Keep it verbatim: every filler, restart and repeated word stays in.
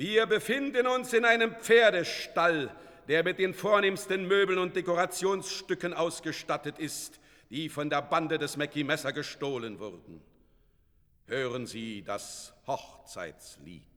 Wir befinden uns in einem Pferdestall, der mit den vornehmsten Möbeln und Dekorationsstücken ausgestattet ist, die von der Bande des Mackie Messer gestohlen wurden. Hören Sie das Hochzeitslied.